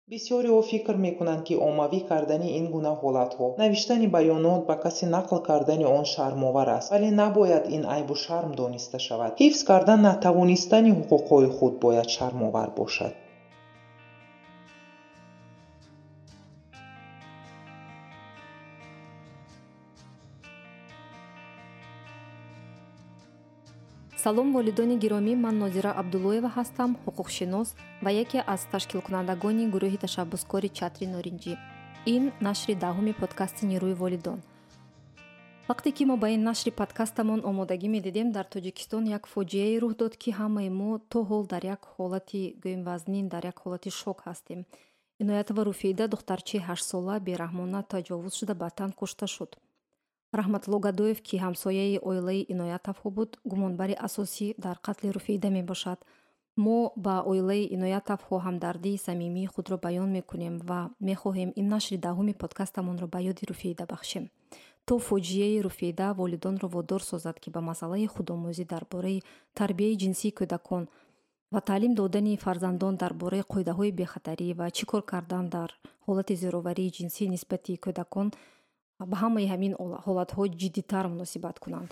бисёриҳо фикр мекунанд, ки оммавӣ кардани ин гуна ҳолатҳо, навиштани баёнот, ба каси нақл кардани он шармовар аст, вале набояд ин айбу шарм дониста шавад. ҳифз кардан натавонистани ҳуқуқҳои худ бояд шармовар бошад. салом волидони гиромӣ, ман Нозира Абдуллоева ҳастам, ҳуқуқшинос ва яке аз ташкилкунандагони гурӯҳи ташаббускори Чатри Норинҷӣ. ин нашри 10-уми подкасти Нирӯи волидон. вақте ки мо ба ин нашри подкастамон омодагӣ медидем, дар Тоҷикистон як фоҷиае рух дод, ки ҳамаи мо то ҳол дар як ҳолати гӯем вазнин, дар як ҳолати шок ҳастем. Иноятова Руфейда, духтарчаи 8-сола, бераҳмона таҷовуз шуда ба тан кушта шуд. раҳматулло Гадоев, ки ҳамсояи оилаи Иноятовҳо буд, гумонбари асосӣ дар қатли Руфейда мебошад. мо ба оилаи Иноятовҳо ҳамдардии самимии худро баён мекунем ва мехоҳем ин нашри 10-уми подкастамонро ба ёди Руфейда бахшем, то фоҷиаи Руфейда волидонро водор созад, ки ба масъалаи худомӯзӣ дар бораи тарбияи ҷинсии кӯдакон ва таълим додани фарзандон дар бораи қоидаҳои бехатарӣ ва чӣ кор кардан дар ҳолати зӯроварии ҷинсӣ нисбати кӯдакон ба ҳамаи ҳамин ҳолатҳо ҷиддитар муносибат кунанд.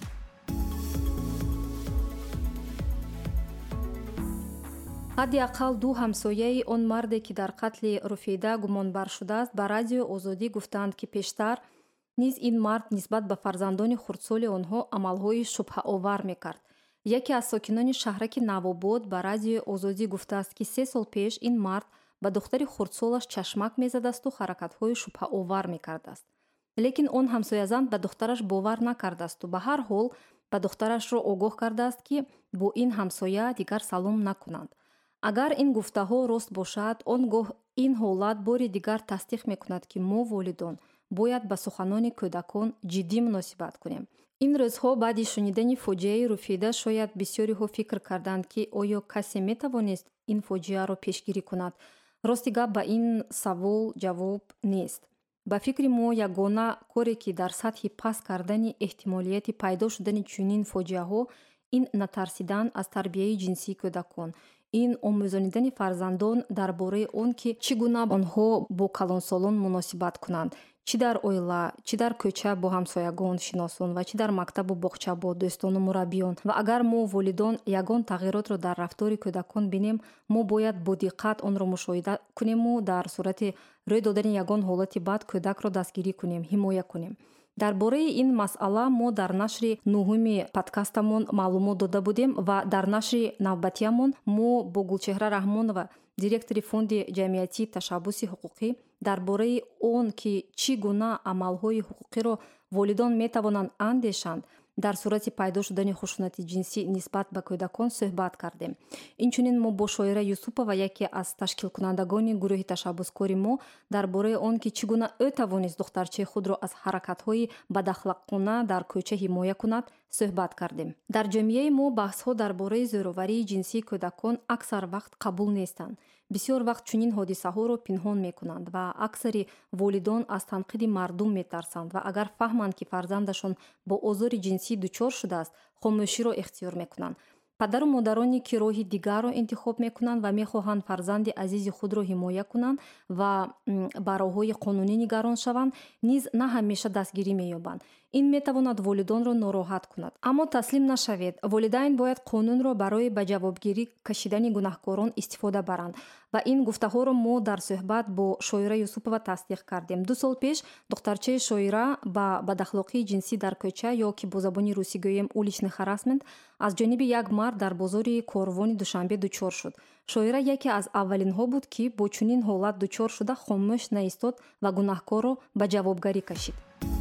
ҳадди ақал 2 ҳамсояи он марде, ки дар қатли Руфейда гумонбар шудааст, ба радиои Озодӣ гуфтанд, ки пештар низ ин мард нисбат ба фарзандони хурдсоли онҳо амалҳои шубҳаовар мекард. яке аз сокинони шаҳраки Навобод ба радиои Озодӣ гуфтааст, ки 3 сол пеш ин мард ба духтари хурдсолаш чашмак мезадасту ҳаракатҳои шубҳаовар мекардааст. лекин он ҳамсоязанд ба духтараш бовар накардаасту ба ҳар ҳол ба духтарашро огоҳ кардааст, ки бо ин ҳамсоя дигар салом накунанд. агар ин гуфтаҳо рост бошад, он гоҳ ин ҳолат бори дигар тасдиқ мекунад, ки мо волидон бояд ба суханони кӯдакон ҷиддӣ муносибат кунем. ин рӯзҳо баъди шунидани фоҷиаи Руфейда шояд бисёриҳо фикр карданд, ки оё касе метавонист ин фоҷиаро пешгирӣ кунад. рости гап ба ин савол ҷавоб нест. ба фикри мо ягона коре, ки дар сатҳи паст кардани эҳтимолияти пайдо шудани чунин фоҷиаҳо, ин натарсидан аз тарбияи ҷинсии кӯдакон, ин омӯзонидани фарзандон дар бораи он, ки чӣ гуна онҳо бо калонсолон муносибат кунанд, чӣ дар оила, чӣ дар кӯча бо ҳамсоягон шиносон ва чӣ дар мактабу боғча бо дӯстону мураббиён. ва агар мо волидон ягон тағйиротро дар рафтори кӯдакон бинем, мо бояд бо диққат онро мушоҳида кунему дар сурати рӯй додани ягон ҳолати бад кӯдакро дастгирӣ кунем, ҳимоя кунем. дар бораи ин масъала мо дар нашри 9-уми подкастамон маълумот дода будем ва дар нашри навбатиамон мо бо Гулчеҳра Раҳмонова, директори фонди ҷамъиятии ташаббуси ҳуқуқӣ, дар бораи он, ки чӣ гуна амалҳои ҳуқуқиро волидон метавонанд андешанд дар сурати пайдо шудани хушунати ҷинсӣ нисбат ба кӯдакон суҳбат кардем. инчунин мо бо Шоира Юсупова, яке аз ташкилкунандагони гурӯҳи ташаббускори мо, дар бораи он, ки чӣ гуна ӯ тавонист духтарчаи худро аз ҳаракатҳои бадахлоқона дар кӯча ҳимоя кунад, суҳбат кардем. дар ҷомеаи мо баҳсҳо дар бораи зӯроварии ҷинсии кӯдакон аксар вақт қабул нестанд. бисёр вақт чунин ҳодисаҳоро пинҳон мекунанд ва аксари волидон аз танқиди мардум метарсанд ва агар фаҳманд, ки фарзандашон бо озори ҷинсӣ дучор шудааст, хомӯширо ихтиёр мекунанд. падару модароне, ки роҳи дигарро интихоб мекунанд ва мехоҳанд фарзанди азизи худро ҳимоя кунанд ва ба роҳҳои қонунӣ нигарон шаванд, низ на ҳамеша дастгирӣ меёбанд. ин метавонад волидонро нороҳат кунад. аммо таслим нашавед, волидайн бояд қонунро барои ба ҷавобгирӣ кашидани гунаҳкорон истифода баранд ва ин гуфтаҳоро мо дар суҳбат бо Шоира Юсупова тасдиқ кардем. 2 сол пеш духтарчаи Шоира ба бадахлоқии ҷинсӣ дар кӯча, ё ки бо забони русӣ гӯем уличный харассмент, аз ҷониби як мард дар бозори Корвони Душанбе дучор шуд. Шоира яке аз аввалинҳо буд, ки бо чунин ҳолат дучор шуда хомӯш наистод ва гунаҳкорро ба ҷавобгарӣ кашид.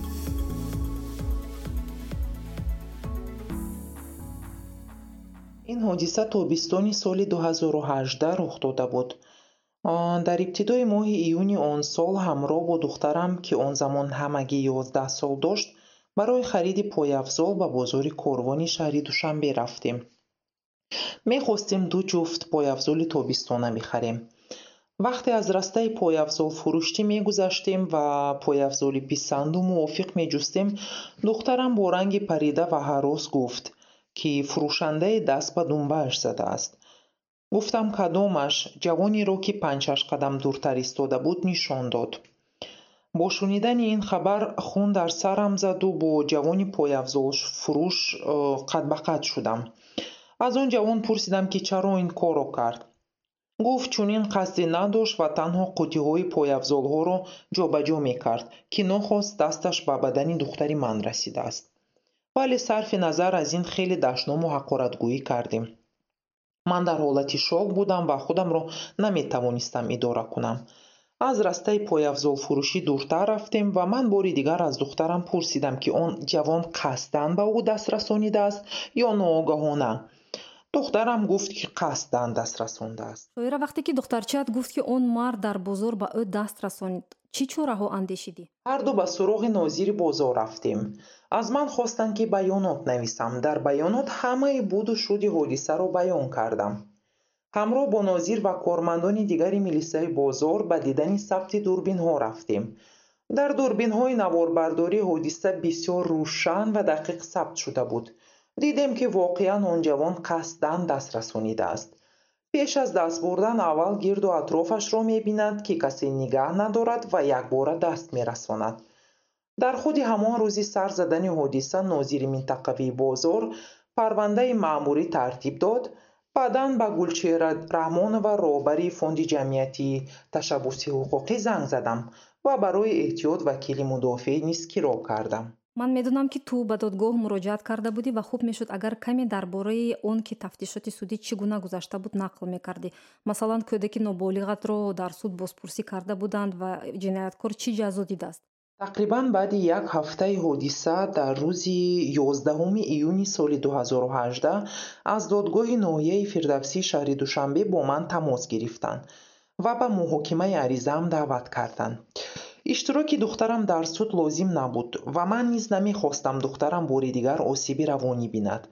ин ҳодиса тобистони соли 2018 рух дода буд. дар ибтидои моҳи июни он сол ҳамроҳ бо духтарам, ки он замон ҳамагӣ 11 сол дошт, барои хариди пойафзол ба бозори Корвони шаҳри Душанбе рафтем. мехостем 2 ҷуфт пойафзоли тобистона бихарем. вақте аз растаи пойафзол фурӯштӣ мегузаштем ва пойафзоли писанду мувофиқ меҷустем, духтарам бо ранги парида ва ҳарос гуфт, ки фурӯшандаи даст ба дунбааш задааст. гуфтам кадомаш. ҷавонеро ки 5-6 қадам дуртар истода буд нишон дод. бо шунидани ин хабар хун дар сарам заду бо ҷавони пойафзолфурӯш қад ба қад шудам. аз он ҷавон пурсидам ки чаро ин корро кард. гуфт чунин қасде надошт ва танҳо қуттиҳои пойафзолҳоро ҷобаҷо мекард ки нохост дасташ ба бадани духтари ман расидааст. вале сарфи назар аз ин хеле даштному ҳақоратгӯӣ кардем. ман дар ҳолати шок будам ва худамро наметавонистам идора кунам. аз растаи пойафзолфурӯшӣ дуртар рафтем ва ман бори дигар аз духтарам пурсидам ки он ҷавон қасдан ба ӯ даст расонидааст ё ноогаҳона. духтарам гуфт ки қасдан даст расондааст. шоира вақте ки духтарчаат гуфт ки он мард дар бозор ба ӯ даст расонид, чӣ чораҳо андешидӣ? ҳарду ба суроғи нозири бозор рафтем. аз ман хостанд ки баёнот нависам. дар баёнот ҳамаи буду шуди ҳодисаро баён кардам. ҳамроҳ бо нозир ва кормандони дигари милисияи бозор ба дидани сабти дурбинҳо рафтем. дар дурбинҳои наворбардории ҳодиса бисёр рӯшан ва дақиқ сабт шуда буд. дидем ки воқеан он ҷавон қасдан даст расонидааст. пеш аз даст бурдан аввал гирду атрофашро мебинад ки касе нигаҳ надорад ва якбора даст мерасонад. дар худи ҳамон рӯзи сар задани ҳодиса нозири минтақавии бозор парвандаи маъмурӣ тартиб дод. баъдан ба Гулчеҳра Раҳмонова, роҳбари фонди ҷамъиятии ташаббуси ҳуқуқӣ занг задам ва барои эҳтиёт вакили мудофиъ низ киро кардам. ман медонам ки ту ба додгоҳ муроҷиат карда будӣ ва хуб мешуд агар каме дар бораи он ки тафтишоти судӣ чӣ гуна гузашта буд нақл мекардӣ. масалан кӯдаки ноболиғатро дар суд бозпурсӣ карда буданд ва ҷинояткор чӣ ҷазо дидааст? тақрибан баъди як ҳафтаи ҳодиса дар рӯзи 11 июни соли 2018 аз додгоҳи ноҳияи Фирдавсии шаҳри Душанбе бо ман тамос гирифтанд ва ба муҳокимаи аризаам даъват карданд. иштироки духтарам дар суд лозим набуд ва ман низ намехостам духтарам бори дигар осиби равонӣ бинад.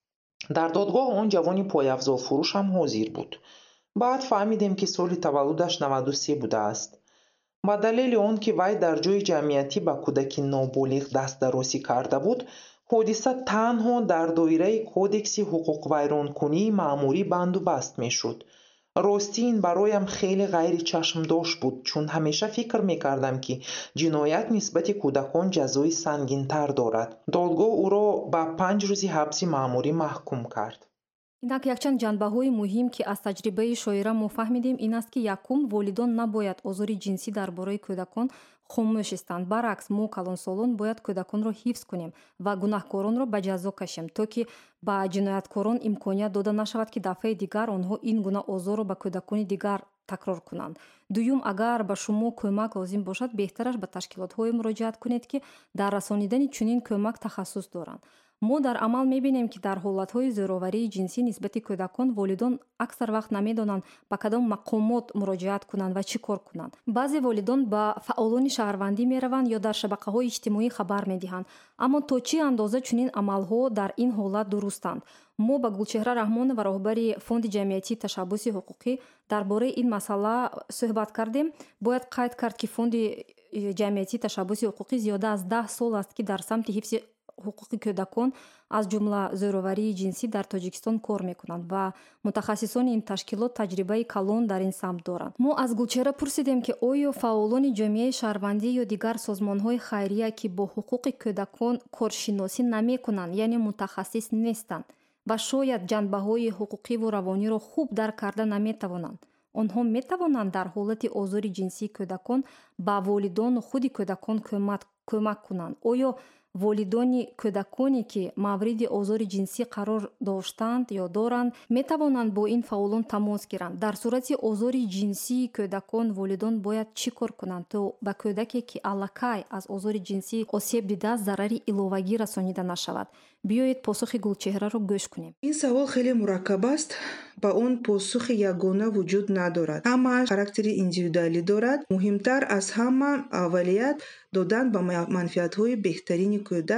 дар додгоҳ он ҷавони пойафзолфурӯш ҳам ҳозир буд. баъд фаҳмидем ки соли таваллудаш 93 будааст. ба далели он ки вай дар ҷойи ҷамъиятӣ ба кӯдаки ноболиғ дастдарозӣ карда буд, ҳодиса танҳо дар доираи кодекси ҳуқуқвайронкунии маъмурӣ банду баст мешуд. ростӣ ин бароям хеле ғайри чашмдош буд, чун ҳамеша фикр мекардам ки ҷиноят нисбати кӯдакон ҷазои сангинтар дорад. додгоҳ ӯро ба 5 рӯзи ҳабси маъмурӣ маҳкум кард. инак якчанд ҷанбаҳои муҳим ки аз таҷрибаи шоира мо фаҳмидем ин аст ки якум, волидон набояд озори ҷинсӣ дар бораи кӯдакон хомӯш истанд. баръакс, мо калонсолон бояд кӯдаконро ҳифз кунем ва гунаҳкоронро ба ҷазо кашем, то ки ба ҷинояткорон имконият дода нашавад ки дафъаи дигар онҳо ин гуна озорро ба кӯдакони дигар такрор кунанд. дуюм, агар ба шумо кӯмак лозим бошад, беҳтараш ба ташкилотҳое муроҷиат кунед ки дар расонидани чунин кӯмак тахассус доранд. мо дар амал мебинем ки дар ҳолатҳои зӯроварии ҷинсӣ нисбати кӯдакон волидон аксар вақт намедонанд ба кадом мақомот муроҷиат кунанд ва чӣ кор кунанд. баъзе волидон ба фаъолони шаҳрвандӣ мераванд ё дар шабақаҳои иҷтимоӣ хабар медиҳанд. аммо то чӣ андоза чунин амалҳо дар ин ҳолат дурустанд? мо ба Гулчеҳра Раҳмонова, роҳбари фонди ҷамъиятии ташаббуси ҳуқуқӣ, дар бораи ин масъала суҳбат кардем. бояд қайд кард ки фонди ҷамъиятии ташаббуси ҳуқуқӣ зиёда аз 10 сол аст ки дар самти ҳифзи ҳуқуқи кӯдакон аз ҷумла зӯроварии ҷинсӣ дар Тоҷикистон кор мекунанд ва мутахассисони ин ташкилот таҷрибаи калон дар ин самт доранд. мо аз Гулчеҳра пурсидем ки оё фаъолони ҷомеаи шаҳрвандӣ ё дигар созмонҳои хайрия ки бо ҳуқуқи кӯдакон коршиносӣ намекунанд, яъне мутахассис нестанд ва шояд ҷанбаҳои ҳуқуқиву равониро хуб дарк карда наметавонанд, онҳо метавонанд дар ҳолати озори ҷинсии кӯдакон ба волидону худи кӯдакон кӯмак кунанд? оё волидони кӯдаконе ки мавриди озори ҷинсӣ қарор доштанд ё доранд метавонанд бо ин фаъолон тамос гиранд? дар сурати озори ҷинсии кӯдакон волидон бояд чӣ кор кунанд то ба кӯдаке ки аллакай аз озори ҷинсӣ осеб дидааст зарари иловагӣ расонида нашавад? биёед посухи Гулчеҳраро гӯш кунем. ин савол хеле мураккаб аст. ба он посухи ягона вуҷуд надорад. ҳамааш характери индивидуалӣ дорад. муҳимтар аз ҳама аввалият додан ба манфиатҳои беҳтарини кӯдак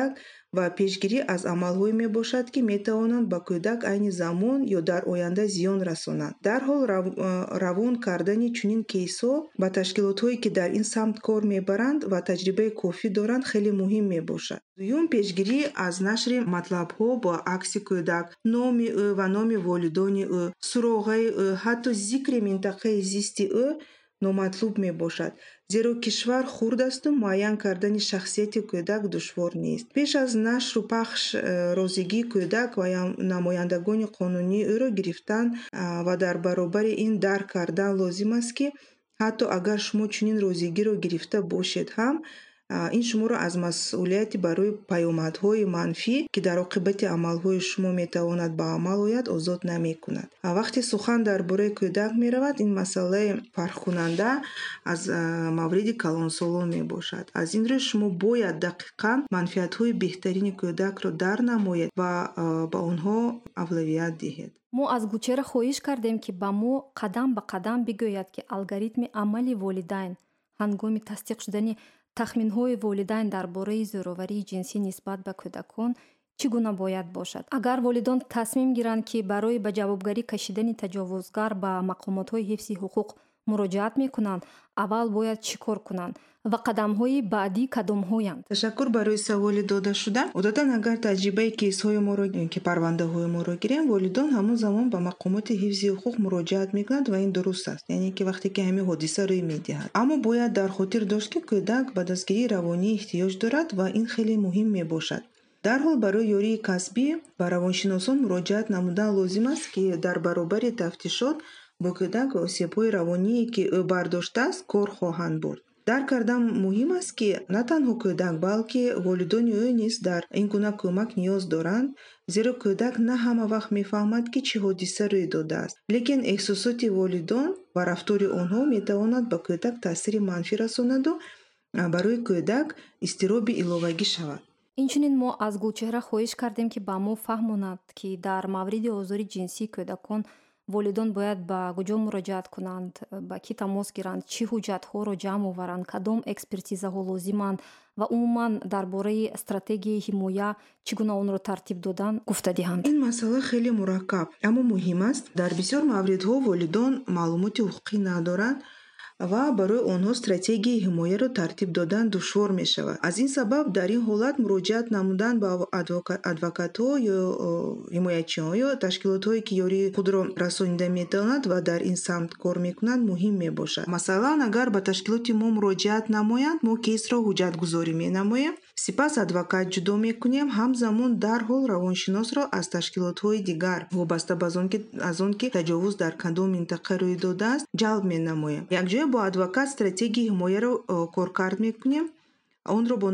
ва пешгирӣ аз амалҳое мебошад, ки метавонанд ба кӯдак айни замон ё дар оянда зиён расонанд. дарҳол равон кардани чунин кейсҳо ба ташкилотҳое, ки дар ин самт кор мебаранд ва таҷрибаи кофӣ доранд, хеле муҳим мебошад. дуюм, пешгирӣ аз нашри матлабҳо бо акси кӯдак, номи ӯ ва номи волидони ӯ, суроғаи ӯ, ҳатто зикри минтақаи зисти ӯ номатлуб мебошад, зеро кишвар хурд асту муайян кардани шахсияти кӯдак душвор нест. пеш аз нашру пахш розигии кӯдак ва намояндагони қонунӣ ӯро гирифтан ва дар баробари ин дарк кардан лозим аст, ки ҳатто агар шумо чунин розигиро гирифта бошед ҳам, ин шуморо аз масъулияти барои паёмадҳои манфӣ, ки дар оқибати амалҳои шумо метавонад ба амал ояд, озод намекунад. вақте сухан дар бораи кӯдак меравад, ин масъалаи фарқкунанда аз мавриди калонсолон мебошад. аз ин рӯ шумо бояд дақиқан манфиатҳои беҳтарини кӯдакро дар намоед ва ба онҳо авлавият диҳед. мо аз гулчера хоҳиш кардем, ки ба мо қадам ба қадам бигӯяд, ки алгоритми амали волидайн ҳангоми тасдиқ шудани тахминҳои волидайн дар бораи зӯроварии ҷинсӣ нисбат ба кӯдакон чӣ гуна бояд бошад. агар волидон тасмим гиранд, ки барои ба ҷавобгарӣ кашидани таҷовузгар ба мақомотҳои ҳифзи ҳуқуқ муроҷиат мекунанд, аввал бояд чӣ кор кунанд ва қадамҳои баъдӣ кадомҳоянд? ташаккур барои саволи додашуда. одатан агар таҷрибаи кейсҳои моро ки парвандаҳои моро гирем, волидон ҳамон замон ба мақомоти ҳифзи ҳуқуқ муроҷиат мекунанд ва ин дуруст аст, яъне ки вақте ки ҳамин ҳодиса рӯй медиҳад. аммо бояд дар хотир дошт, ки кӯдак ба дастгирии равонӣ эҳтиёҷ дорад ва ин хеле муҳим мебошад. дарҳол барои ёрии касбӣ ба равоншиносон муроҷиат намудан лозим аст, ки дар баробари тафтишот бо кӯдак ва осебҳои равоние, ки ӯ бардоштааст, кор хоҳанд бурд. дарк кардан муҳим аст, ки на танҳо кӯдак, балки волидони ӯ низ дар ин гуна кӯмак ниёз доранд, зеро кӯдак на ҳама вақт мефаҳмад, ки чӣ ҳодиса рӯй додааст. лекин эҳсосоти волидон ва рафтори онҳо метавонад ба кӯдак таъсири манфӣ расонаду барои кӯдак изтироби иловагӣ шавад. инчунин мо аз гулчеҳра хоҳиш кардем, ки ба мо фаҳмонад, ки дар мавриди озори ҷинсии кӯдакон волидон бояд ба куҷо муроҷиат кунанд, ба кӣ тамос гиранд, чӣ ҳуҷҷатҳоро ҷамъ оваранд, кадом экспертизаҳо лозиманд ва умуман дар бораи стратегияи ҳимоя чӣ гуна онро тартиб додан гуфта диҳанд. ин масъала хеле мураккаб, аммо муҳим аст. дар бисёр мавридҳо волидон маълумоти ҳуқуқӣ надоранд ва барои онҳо стратегияи ҳимояро тартиб додан душвор мешавад. аз ин сабаб дар ин ҳолат муроҷиат намудан ба адвокатҳо ё ҳимоячиҳо ё ташкилотҳое, ки ёрии худро расонида метавонанд ва дар ин самт кор мекунанд, муҳим мебошад. масалан, агар ба ташкилоти мо муроҷиат намоянд, мо кейсро ҳуҷҷатгузорӣ менамоем, сипас адвокат ҷудо мекунем, ҳамзамон дарҳол равоншиносро аз ташкилотҳои дигар вобаста аз он ки таҷовуз дар кадом минтақа рӯй додааст ҷалб менамоем. якҷоя бо адвокат стратегияи ҳимояро коркард мекунем, онро бо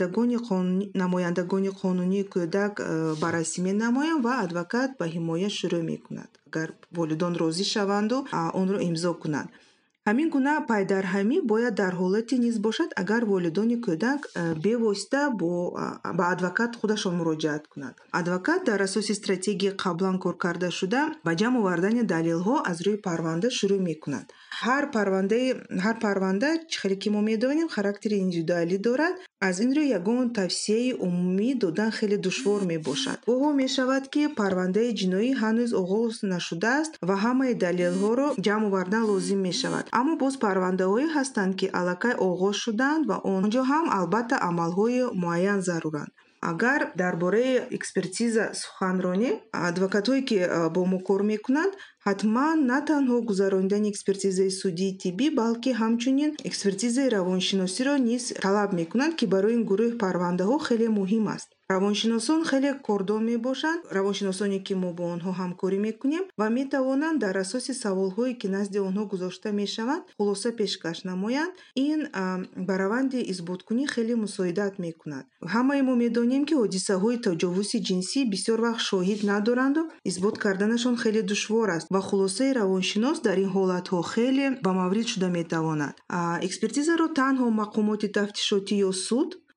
намояндагони қонунии кӯдак баррасӣ менамоем ва адвокат ба ҳимоя шурӯъ мекунад, агар волидон розӣ шаванду онро имзо кунанд. ҳамин гуна пайдарҳамӣ бояд дар ҳолате низ бошад, агар волидони кӯдак бевосита ба адвокат худашон муроҷиат кунанд. адвокат дар асоси стратегияи қаблан коркардашуда ба ҷамъ овардани далелҳо аз рӯи парванда шурӯъ мекунад. ҳар парванда, хеле ки мо медонем, характери индивидуалӣ дорад. аз ин рӯ ягон тавсияи умумӣ додан хеле душвор мебошад. гоҳо мешавад, ки парвандаи ҷиноӣ ҳанӯз оғоз нашудааст ва ҳамаи далелҳоро ҷамъ овардан лозим мешавад. аммо боз парвандаҳое ҳастанд, ки аллакай оғоз шудаанд ва онҷо ҳам албатта амалҳои муайян заруранд. агар дар бораи экспертиза сухан ронем, адвокатҳое, ки бо мо кор мекунанд, ҳатман на танҳо гузарондани экспертизаи судии тиббӣ, балки ҳамчунин экспертизаи равоншиносиро низ талаб мекунанд, ки барои ин гурӯҳ парвандаҳо хеле муҳим аст. равоншиносон хеле кордон мебошанд, равоншиносоне, ки мо бо онҳо ҳамкорӣ мекунем ва метавонанд дар асоси саволҳое, ки назди онҳо гузошта мешаванд, хулоса пешкаш намоянд. ин ба раванди исботкунӣ хеле мусоидат мекунад. ҳамаи мо медонем, ки ҳодисаҳои таҷовузи ҷинсӣ бисёр вақт шоҳид надоранду исбот карданашон хеле душвор аст ва хулосаи равоншинос дар ин ҳолатҳо хеле ба маврид шуда метавонад. экспертизаро танҳо мақомоти тафтишотӣ ё суд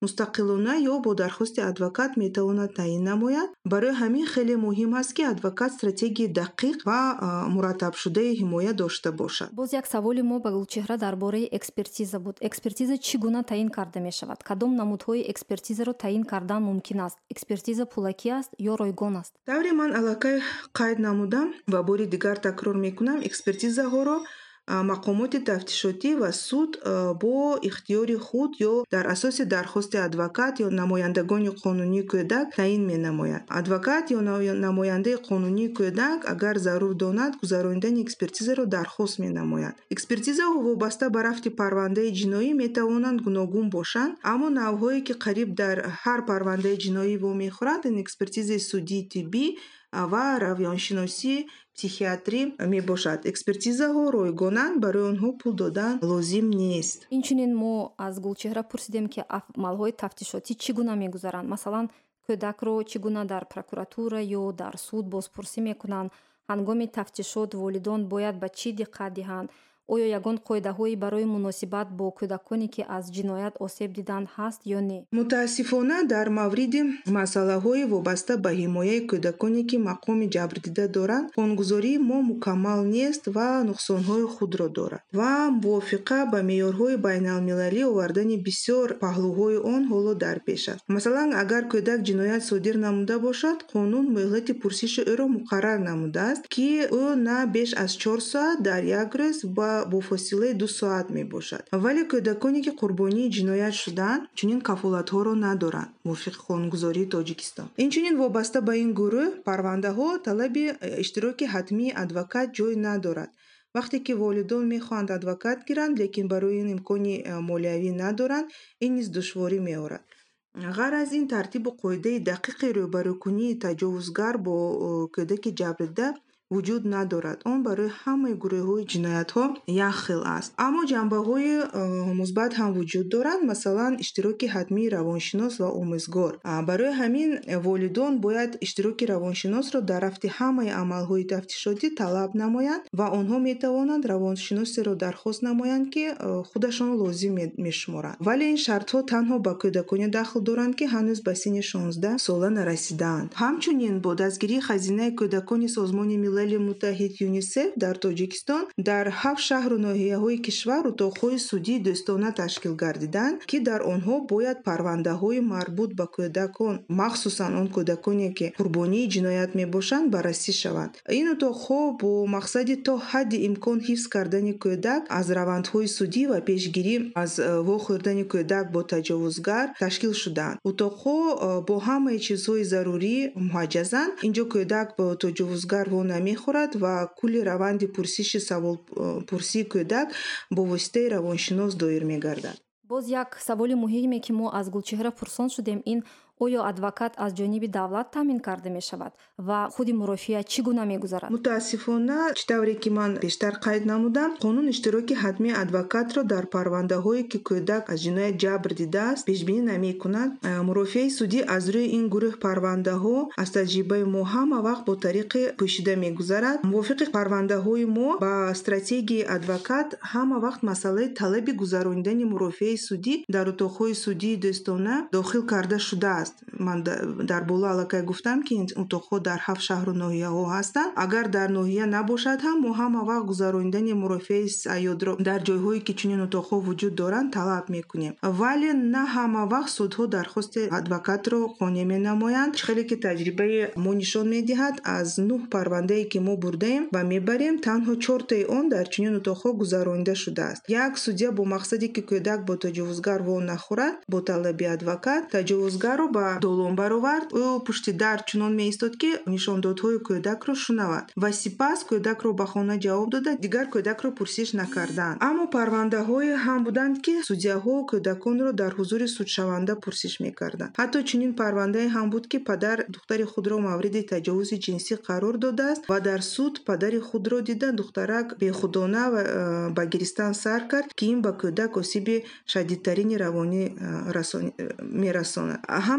мустақилона ё бо дархости адвокат метавонад таъин намояд. барои ҳамин хеле муҳим аст ки адвокат стратегияи дақиқ ва мураттабшудаи ҳимоя дошта бошад. боз як саволи мо ба Гулчеҳра дар бораи экспертиза буд. Экспертиза чӣ гуна таъин карда мешавад? Кадом намудҳои экспертизаро таъин кардан мумкин аст? Экспертиза пулакӣ аст ё ройгон аст? тавре ман аллакай қайд намудам ва бори дигар такрор мекунам, экспертизаҳоро мақомоти тафтишотӣ ва суд бо ихтиёри худ ё дар асоси дархости адвокат ё намояндагони қонунии кӯдак таъин менамояд. Адвокат ё намояндаи қонунии кӯдак агар зарур донад, гузарондани экспертизаро дархост менамояд. Экспертизаҳо вобаста ба рафти парвандаи ҷиноӣ метавонанд гуногун бошанд, аммо навъҳое ки қариб дар ҳар парвандаи ҷиноӣ вомехӯранд ин экспертизаи судии тиббӣ ва равёншиносӣ, психиатрӣ мебошад. Экспертизаҳо ройгонанд, барои онҳо пул додан лозим нест. Инчунин мо аз Гулчеҳра пурсидем ки амалҳои тафтишотӣ чӣ гуна мегузаранд. Масалан, кӯдакро чӣ гуна дар прокуратура ё дар суд бозпурсӣ мекунанд. ҳангоми тафтишот волидон бояд ба чӣ диққат диҳанд? оё ягон қоидаҳое барои муносибат бо кӯдаконе ки аз ҷиноят осеб диданд ҳаст ё не? мутаассифона дар мавриди масъалаҳои вобаста ба ҳимояи кӯдаконе ки мақоми ҷабрдида доранд, қонунгузории мо мукаммал нест ва нуқсонҳои худро дорад ва мувофиқа ба меъёрҳои байналмилалӣ овардани бисёр паҳлӯҳои он ҳоло дар пеш аст. Масалан, агар кӯдак ҷиноят содир намуда бошад, қонун муҳлати пурсиши ӯро муқаррар намудааст, ки ӯ на беш аз 4 соат дар як рӯз ба бо фосилаи 2 соат мебошад. Вале кӯдаконе ки қурбонии ҷиноят шуданд, чунин кафолатҳоро надоранд мувофиқи қонунгузории Тоҷикистон. Инчунин вобаста ба ин гурӯҳ парвандаҳо талаби иштироки ҳатмии адвокат ҷой надорад. вақте ки волидон мехоҳанд адвокат гиранд, лекин барои ин имкони молиявӣ надоранд, ин низ душворӣ меорад. ғайр аз ин, тартибу қоидаи дақиқи рӯбарӯкунии таҷовузгар бо кӯдаки ҷабрдида вуҷуд надорад. Он барои ҳамаи гурӯҳҳои ҷиноятҳо якхел аст. Аммо ҷанбаҳои мусбат ҳам вуҷуд доранд, масалан, иштироки ҳатмии равоншинос ва омӯзгор. Барои ҳамин волидон бояд иштироки равоншиносро дар рафти ҳамаи амалҳои тафтишотӣ талаб намоянд ва онҳо метавонанд равоншиносеро дархост намоянд, ки худашон лозим мешуморанд. Вале ин шартҳо танҳо ба кӯдаконе дахл доранд, ки ҳанӯз ба синни 16 сола нарасидаанд. ҳамчунин бо дастгирии хазинаи кӯдакони Созмони Милали Муттаҳид ЮНИСЕФ дар Тоҷикистон дар 7 шаҳру ноҳияҳои кишвар утоқҳои судии дӯстона ташкил гардиданд, ки дар онҳо бояд парвандаҳои марбут ба кӯдакон, махсусан он кӯдаконе ки қурбонии ҷиноят мебошанд, баррасӣ шаванд. Ин утоқҳо бо мақсади то ҳадди имкон ҳифз кардани кӯдак аз равандҳои судӣ ва пешгирӣ аз вохӯрдани кӯдак бо таҷовузгар ташкил шудаанд. Утоқҳо бо ҳамаи чизҳои зарурӣ муҳаҷҷазанд. Инҷо кӯдак бо таҷовузгар мехӯрад ва кулли раванди пурсиши саволпурсии кӯдак бо воситаи равоншинос доир мегардад. боз як саволи муҳиме ки мо аз Гулчеҳра пурсон шудем, ин оё адвокат аз ҷониби давлат таъмин карда мешавад ва худи мурофиа чӣ гуна мегузарад? мутаассифона, чӣ тавре ки ман бештар қайд намудам, қонун иштироки ҳатмии адвокатро дар парвандаҳое ки кӯдак аз ҷиноят ҷабр дидааст пешбинӣ намекунад. Мурофиаи судӣ аз рӯи ин гурӯҳ парвандаҳо аз таҷрибаи мо ҳама вақт бо тариқи пӯшида мегузарад. мувофиқи парвандаҳои мо ба стратегияи адвокат ҳама вақт масъалаи талаби гузарондани мурофиаи судӣ дар утоқҳои судии дӯстона дохил карда шудааст. Ман дар боло аллакай гуфтам, ки ин утоқҳо дар 7 шаҳру ноҳияҳо ҳастанд. Агар дар ноҳия набошад ҳам, мо ҳама вақт гузарондани мурофиаи саёдро дар ҷойҳое ки чунин утоқҳо вуҷуд доранд талаб мекунем. Вале на ҳама вақт судҳо дархости адвокатро қонеъ менамоянд. Хеле ки таҷрибаи мо нишон медиҳад, аз 9 парвандае ки мо бурдаем ва мебарем, танҳо 4таи он дар чунин утоқҳо гузаронда шудааст. Як судя бо мақсаде ки кӯдак бо таҷовузгар во нахӯрад, бо талаби адвокат таҷовузгарро ба долон баровард. ӯ пушти дар чунон меистод, ки нишондодҳои кӯдакро шунавад ва сипас кӯдакро ба хона ҷавоб дода, дигар кӯдакро пурсиш накарданд. Аммо парвандаҳое ҳам буданд, ки судяҳо кӯдаконро дар ҳузури судшаванда пурсиш мекарданд. ҳатто чунин парвандае ҳам буд, ки падар духтари худро мавриди таҷовузи ҷинсӣ қарор додааст ва дар суд падари худро дида духтарак бехудона ба гиристан сар кард, ки ин ба кӯдак осиби шадидтарини равонӣ мерасонад. Ҳам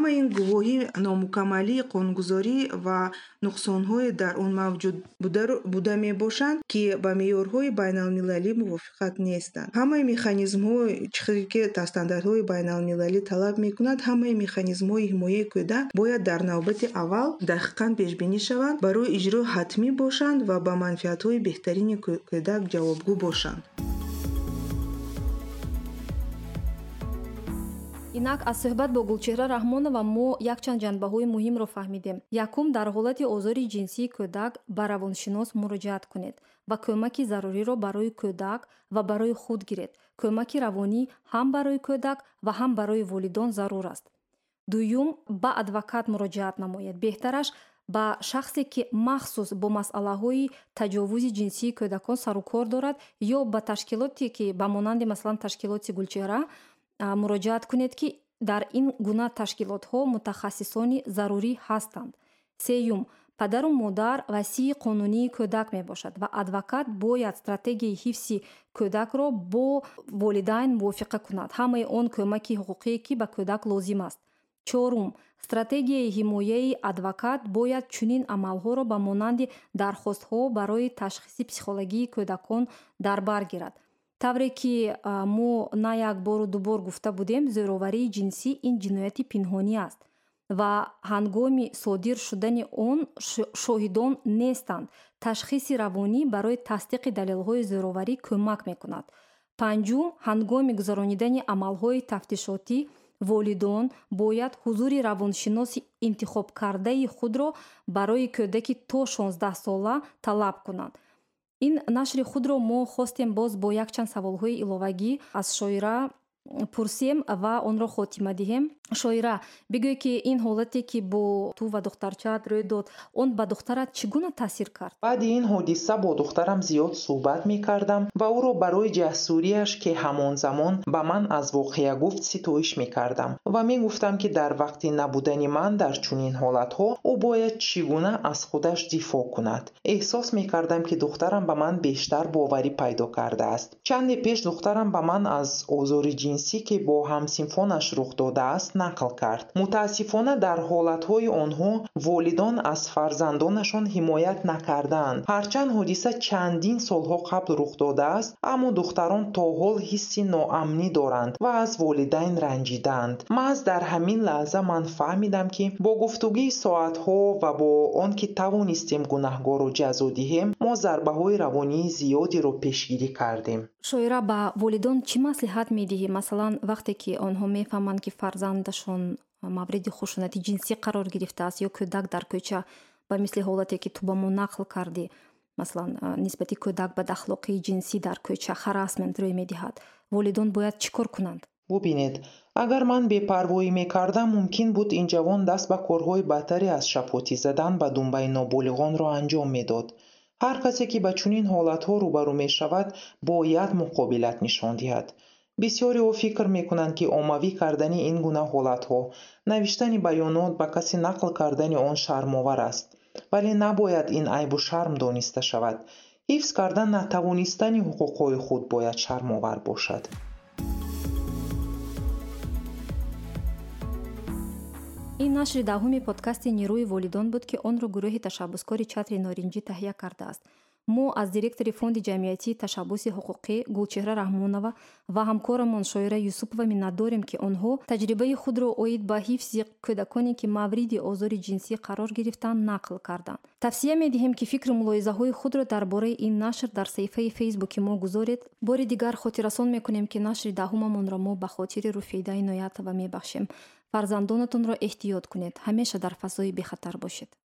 ҳамаи ин гувоҳӣ номукаммалии қонунгузорӣ ва нуқсонҳое дар он мавҷуд буда мебошанд, ки ба меъёрҳои байналмилалӣ мувофиқат нестанд. ҳамаи механизмҳои чизе ки стандартҳои байналмилалӣ талаб мекунад, ҳамаи механизмҳои ҳимояи кӯдак бояд дар навбати аввал дақиқан пешбинӣ шаванд, барои иҷро ҳатмӣ бошанд ва ба манфиатҳои беҳтарини кӯдак ҷавобгӯ бошанд. инак аз суҳбат бо Гулчеҳра Раҳмонова мо якчанд ҷанбаҳои муҳимро фаҳмидем. Якум, дар ҳолати озори ҷинсии кӯдак ба равоншинос муроҷиат кунед ва кӯмаки заруриро барои кӯдак ва барои худ гиред. Кӯмаки равонӣ ҳам барои кӯдак ва ҳам барои волидон зарур аст. дуюм, ба адвокат муроҷиат намоед. беҳтараш ба шахсе ки махсус бо масъалаҳои таҷовузи ҷинсии кӯдакон сару кор дорад ё ба ташкилоте ки ба монанди масалан ташкилоти Гулчеҳра муроҷиат кунед, ки дар ин гуна ташкилотҳо мутахассисони зарурӣ ҳастанд. сеюм, падару модар васии қонунии кӯдак мебошад ва адвокат бояд стратегияи ҳифзи кӯдакро бо волидайн мувофиқа кунад, ҳамаи он кӯмаки ҳуқуқие ки ба кӯдак лозим аст. чорум, стратегияи ҳимояи адвокат бояд чунин амалҳоро ба монанди дархостҳо барои ташхиси психологии кӯдакон дар бар гирад. тавре ки мо на як бору дубор гуфта будем, зӯроварии ҷинсӣ ин ҷинояти пинҳонӣ аст ва ҳангоми содир шудани он шоҳидон нестанд. Ташхиси равонӣ барои тасдиқи далелҳои зӯроварӣ кӯмак мекунад. панҷум, ҳангоми гузаронидани амалҳои тафтишотӣ волидон бояд ҳузури равоншиноси интихобкардаи худро барои кӯдаки то 16 сола талаб кунанд. ин нашри худро мо хостем боз бо якчанд саволҳои иловагӣ аз Шоира пурсем ва онро хотима диҳем. Шоира, бигӯй, ки ин ҳолате ки бо ту ва духтарчаат рӯй дод, он ба духтарат чӣ гуна таъсир кард? баъди ин ҳодиса бо духтарам зиёд суҳбат мекардам ва ӯро барои ҷасурияш, ки ҳамон замон ба ман аз воқеа гуфт, ситоиш мекардам ва мегуфтам, ки дар вақти набудани ман дар чунин ҳолатҳо ӯ бояд чӣ гуна аз худаш дифоъ кунад. эҳсос мекардам, ки духтарам ба ман бештар боварӣ пайдо кардааст. чанде пеш духтарам ба ман аз озори ҷинсӣ, ки бо ҳамсинфонаш рух додааст, нақл кард. мутаассифона дар ҳолатҳои онҳо волидон аз фарзандонашон ҳимоят накардаанд. ҳарчанд ҳодиса чандин солҳо қабл рух додааст, аммо духтарон то ҳол ҳисси ноамнӣ доранд ва аз волидайн ранҷидаанд. маҳз дар ҳамин лаҳза ман фаҳмидам, ки бо гуфтугӯи соатҳо ва бо он ки тавонистем гунаҳгорро ҷазо диҳем, мо зарбаҳои равонии зиёдеро пешгирӣ кардем. Шоира, ба волидон чӣ маслиҳат медиҳӣ? Масалан, вақте ки онҳо мефаҳманд, ки фарзандашон мавриди хушунати ҷинсӣ қарор гирифтааст ё кӯдак дар кӯча ба мисли ҳолате ки ту ба мо нақл кардӣ, масалан нисбати кӯдак бадахлоқии ҷинсӣ дар кӯча ҳарасмент рӯй медиҳад, волидон бояд чӣ кор кунанд? бубинед, агар ман бепарвоӣ мекардам, мумкин буд ин ҷавон даст ба корҳои бадтаре аз шабҳотӣ задан ба думбаи ноболиғонро анҷом медод. ҳар касе ки ба чунин ҳолатҳо рӯбарӯ мешавад, бояд муқобилат нишон диҳад. бисёреҳо фикр мекунанд, ки оммавӣ кардани ин гуна ҳолатҳо, навиштани баёнот, ба касе нақл кардани он шармовар аст. вале набояд ин айбу шарм дониста шавад. ҳифз кардан натавонистани ҳуқуқҳои худ бояд шармовар бошад. ин нашри даҳуми подкасти нерӯи волидон буд, ки онро гурӯҳи ташаббускори Чатри Норинҷӣ таҳия кардааст. мо аз директори фонди ҷамъиятии ташаббуси ҳуқуқӣ Гулчеҳра Раҳмонова ва ҳамкорамон Шоира Юсупова миннатдорем, ки онҳо таҷрибаи худро оид ба ҳифзи кӯдаконе ки мавриди озори ҷинсӣ қарор гирифтанд нақл карданд. тавсия медиҳем, ки фикру мулоҳизаҳои худро дар бораи ин нашр дар саҳифаи фейсбуки мо гузоред. бори дигар хотиррасон мекунем, ки нашри даҳумамонро мо ба хотири Руфейда Иноятова мебахшем. фарзандонатонро эҳтиёт кунед. ҳамеша дар фазои бехатар бошед.